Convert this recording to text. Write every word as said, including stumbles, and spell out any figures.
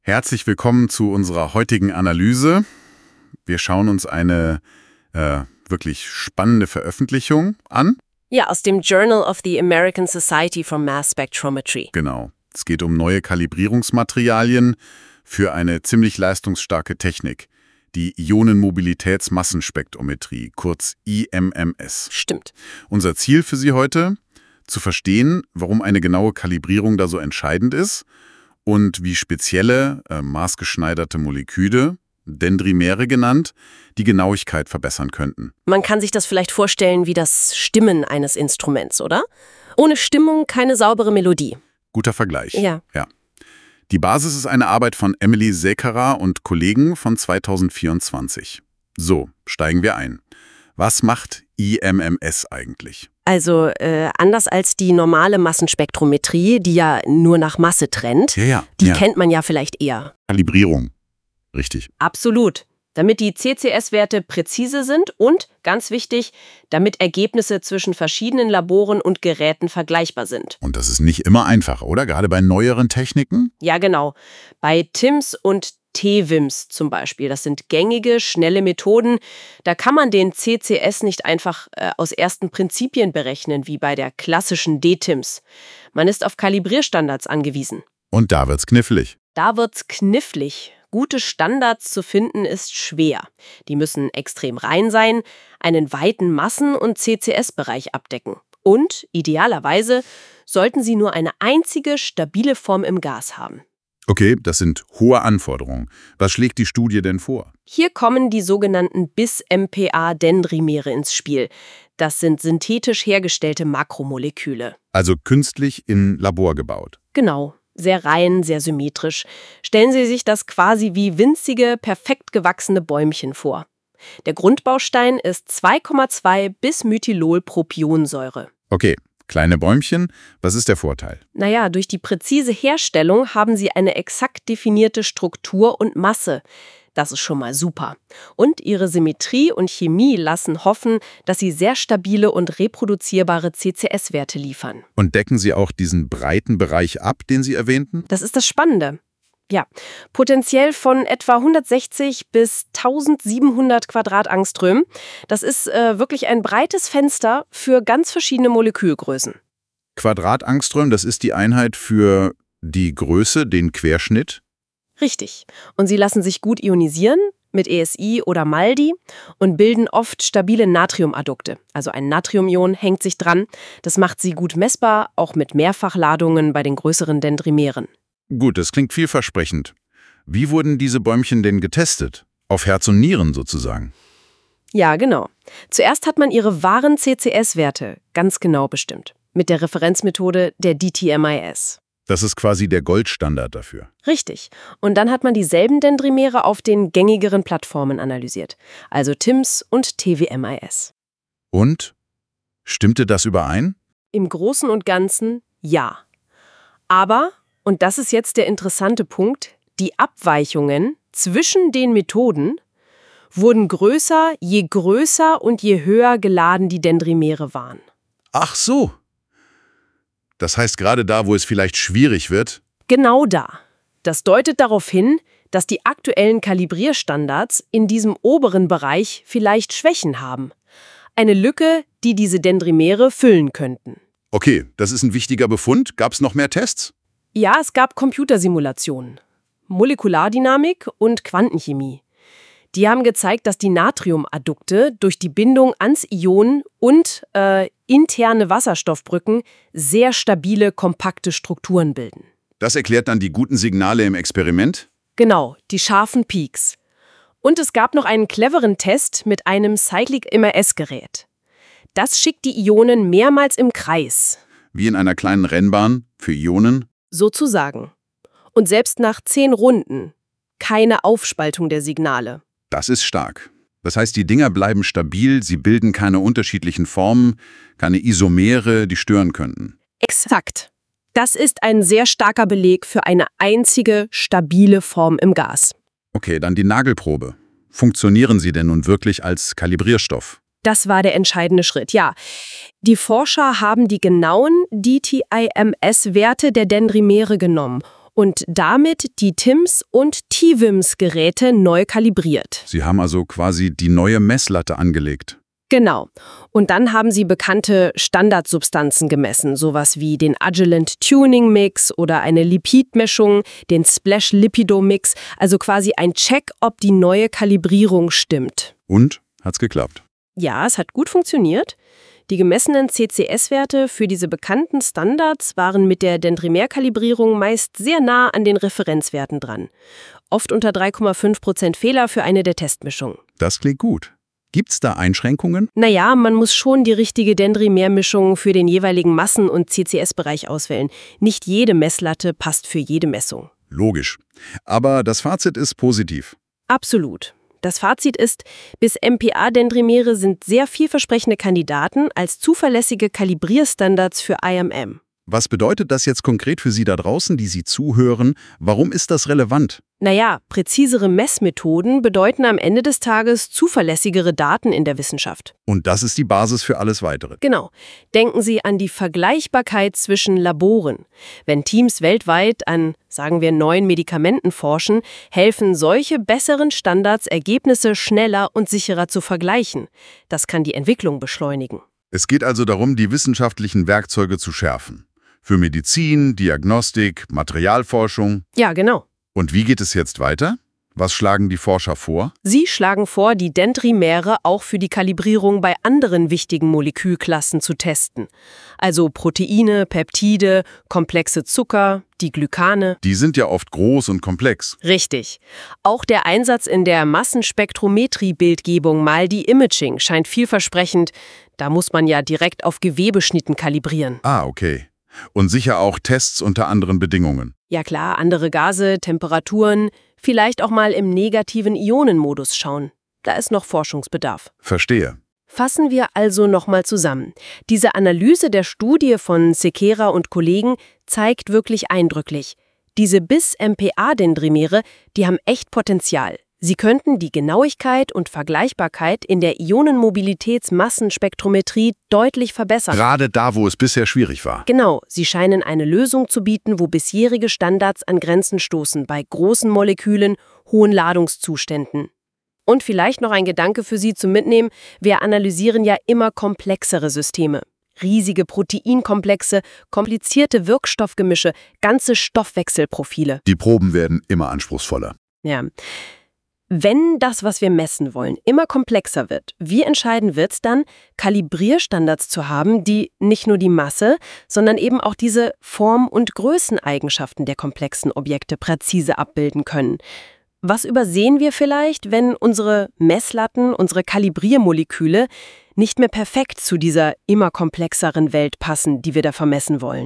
Herzlich willkommen zu unserer heutigen Analyse. Wir schauen uns eine äh, wirklich spannende Veröffentlichung an. Ja, aus dem Journal of the American Society for Mass Spectrometry. Genau. Es geht um neue Kalibrierungsmaterialien für eine ziemlich leistungsstarke Technik, die Ionenmobilitätsmassenspektrometrie, kurz I M M S. Stimmt. Unser Ziel für Sie heute: zu verstehen, warum eine genaue Kalibrierung da so entscheidend ist und wie spezielle, äh, maßgeschneiderte Moleküle, Dendrimere genannt, die Genauigkeit verbessern könnten. Man kann sich das vielleicht vorstellen wie das Stimmen eines Instruments, oder? Ohne Stimmung keine saubere Melodie. Guter Vergleich. Ja. Ja. Die Basis ist eine Arbeit von Emily Sekera und Kollegen von zweitausendvierundzwanzig. So, steigen wir ein. Was macht I M M S eigentlich? Also äh, anders als die normale Massenspektrometrie, die ja nur nach Masse trennt, Ja, ja. die ja. kennt man ja vielleicht eher. Kalibrierung. Richtig. Absolut. Damit die C C S-Werte präzise sind und, ganz wichtig, damit Ergebnisse zwischen verschiedenen Laboren und Geräten vergleichbar sind. Und das ist nicht immer einfach, oder? Gerade bei neueren Techniken? Ja, genau. Bei T I M S und T W I M S zum Beispiel, das sind gängige, schnelle Methoden, da kann man den C C S nicht einfach äh, aus ersten Prinzipien berechnen, wie bei der klassischen D T I M S. Man ist auf Kalibrierstandards angewiesen. Und da wird's knifflig. Da wird's knifflig. Gute Standards zu finden ist schwer. Die müssen extrem rein sein, einen weiten Massen- und C C S-Bereich abdecken. Und, idealerweise, sollten sie nur eine einzige stabile Form im Gas haben. Okay, das sind hohe Anforderungen. Was schlägt die Studie denn vor? Hier kommen die sogenannten bis-M P A-Dendrimere ins Spiel. Das sind synthetisch hergestellte Makromoleküle. Also künstlich in Labor gebaut. Genau. Sehr rein, sehr symmetrisch. Stellen Sie sich das quasi wie winzige, perfekt gewachsene Bäumchen vor. Der Grundbaustein ist zwei Komma zwei Bismethylolpropionsäure. Okay, kleine Bäumchen. Was ist der Vorteil? Naja, durch die präzise Herstellung haben Sie eine exakt definierte Struktur und Masse. Das ist schon mal super. Und ihre Symmetrie und Chemie lassen hoffen, dass sie sehr stabile und reproduzierbare C C S-Werte liefern. Und decken sie auch diesen breiten Bereich ab, den Sie erwähnten? Das ist das Spannende. Ja, potenziell von etwa hundertsechzig bis tausendsiebenhundert Quadratangström. Das ist äh, wirklich ein breites Fenster für ganz verschiedene Molekülgrößen. Quadratangström, das ist die Einheit für die Größe, den Querschnitt? Richtig. Und sie lassen sich gut ionisieren mit E S I oder MALDI und bilden oft stabile Natriumaddukte. Also ein Natriumion hängt sich dran. Das macht sie gut messbar, auch mit Mehrfachladungen bei den größeren Dendrimeren. Gut, das klingt vielversprechend. Wie wurden diese Bäumchen denn getestet? Auf Herz und Nieren sozusagen? Ja, genau. Zuerst hat man ihre wahren C C S-Werte ganz genau bestimmt. Mit der Referenzmethode der D T M I S. Das ist quasi der Goldstandard dafür. Richtig. Und dann hat man dieselben Dendrimere auf den gängigeren Plattformen analysiert. Also T I M S und T W M I S. Und? Stimmte das überein? Im Großen und Ganzen ja. Aber, und das ist jetzt der interessante Punkt, die Abweichungen zwischen den Methoden wurden größer, je größer und je höher geladen die Dendrimere waren. Ach so. Das heißt, gerade da, wo es vielleicht schwierig wird. Genau da. Das deutet darauf hin, dass die aktuellen Kalibrierstandards in diesem oberen Bereich vielleicht Schwächen haben. Eine Lücke, die diese Dendrimere füllen könnten. Okay, das ist ein wichtiger Befund. Gab es noch mehr Tests? Ja, es gab Computersimulationen, Molekulardynamik und Quantenchemie. Die haben gezeigt, dass die Natriumaddukte durch die Bindung ans Ion und äh, interne Wasserstoffbrücken sehr stabile, kompakte Strukturen bilden. Das erklärt dann die guten Signale im Experiment? Genau, die scharfen Peaks. Und es gab noch einen cleveren Test mit einem Cyclic M R S-Gerät. Das schickt die Ionen mehrmals im Kreis. Wie in einer kleinen Rennbahn für Ionen? Sozusagen. Und selbst nach zehn Runden keine Aufspaltung der Signale. Das ist stark. Das heißt, die Dinger bleiben stabil, sie bilden keine unterschiedlichen Formen, keine Isomere, die stören könnten. Exakt. Das ist ein sehr starker Beleg für eine einzige stabile Form im Gas. Okay, dann die Nagelprobe. Funktionieren sie denn nun wirklich als Kalibrierstoff? Das war der entscheidende Schritt, ja. Die Forscher haben die genauen D T I M S-Werte der Dendrimere genommen und damit die T I M S- und T W I M S-Geräte neu kalibriert. Sie haben also quasi die neue Messlatte angelegt. Genau. Und dann haben sie bekannte Standardsubstanzen gemessen, sowas wie den Agilent Tuning Mix oder eine Lipidmischung, den Splash Lipido Mix, also quasi ein Check, ob die neue Kalibrierung stimmt. Und? Hat's geklappt? Ja, es hat gut funktioniert. Die gemessenen C C S-Werte für diese bekannten Standards waren mit der Dendrimer-Kalibrierung meist sehr nah an den Referenzwerten dran. Oft unter drei Komma fünf Prozent Fehler für eine der Testmischungen. Das klingt gut. Gibt's da Einschränkungen? Naja, man muss schon die richtige Dendrimer-Mischung für den jeweiligen Massen- und C C S-Bereich auswählen. Nicht jede Messlatte passt für jede Messung. Logisch. Aber das Fazit ist positiv. Absolut. Das Fazit ist, bis M P A-Dendrimere sind sehr vielversprechende Kandidaten als zuverlässige Kalibrierstandards für I M M. Was bedeutet das jetzt konkret für Sie da draußen, die Sie zuhören? Warum ist das relevant? Naja, präzisere Messmethoden bedeuten am Ende des Tages zuverlässigere Daten in der Wissenschaft. Und das ist die Basis für alles Weitere. Genau. Denken Sie an die Vergleichbarkeit zwischen Laboren. Wenn Teams weltweit an, sagen wir, neuen Medikamenten forschen, helfen solche besseren Standards, Ergebnisse schneller und sicherer zu vergleichen. Das kann die Entwicklung beschleunigen. Es geht also darum, die wissenschaftlichen Werkzeuge zu schärfen. Für Medizin, Diagnostik, Materialforschung. Ja, genau. Und wie geht es jetzt weiter? Was schlagen die Forscher vor? Sie schlagen vor, die Dendrimere auch für die Kalibrierung bei anderen wichtigen Molekülklassen zu testen. Also Proteine, Peptide, komplexe Zucker, die Glykane. Die sind ja oft groß und komplex. Richtig. Auch der Einsatz in der Massenspektrometrie-Bildgebung mal die Imaging scheint vielversprechend. Da muss man ja direkt auf Gewebeschnitten kalibrieren. Ah, okay. Und sicher auch Tests unter anderen Bedingungen. Ja klar, andere Gase, Temperaturen, vielleicht auch mal im negativen Ionenmodus schauen. Da ist noch Forschungsbedarf. Verstehe. Fassen wir also nochmal zusammen. Diese Analyse der Studie von Sequeira und Kollegen zeigt wirklich eindrücklich, diese bis M P A-Dendrimere, die haben echt Potenzial. Sie könnten die Genauigkeit und Vergleichbarkeit in der Ionenmobilitätsmassenspektrometrie deutlich verbessern. Gerade da, wo es bisher schwierig war. Genau, sie scheinen eine Lösung zu bieten, wo bisherige Standards an Grenzen stoßen, bei großen Molekülen, hohen Ladungszuständen. Und vielleicht noch ein Gedanke für Sie zum Mitnehmen, wir analysieren ja immer komplexere Systeme. Riesige Proteinkomplexe, komplizierte Wirkstoffgemische, ganze Stoffwechselprofile. Die Proben werden immer anspruchsvoller. Ja. Wenn das, was wir messen wollen, immer komplexer wird, wie entscheidend wird es dann, Kalibrierstandards zu haben, die nicht nur die Masse, sondern eben auch diese Form- und Größeneigenschaften der komplexen Objekte präzise abbilden können? Was übersehen wir vielleicht, wenn unsere Messlatten, unsere Kalibriermoleküle nicht mehr perfekt zu dieser immer komplexeren Welt passen, die wir da vermessen wollen?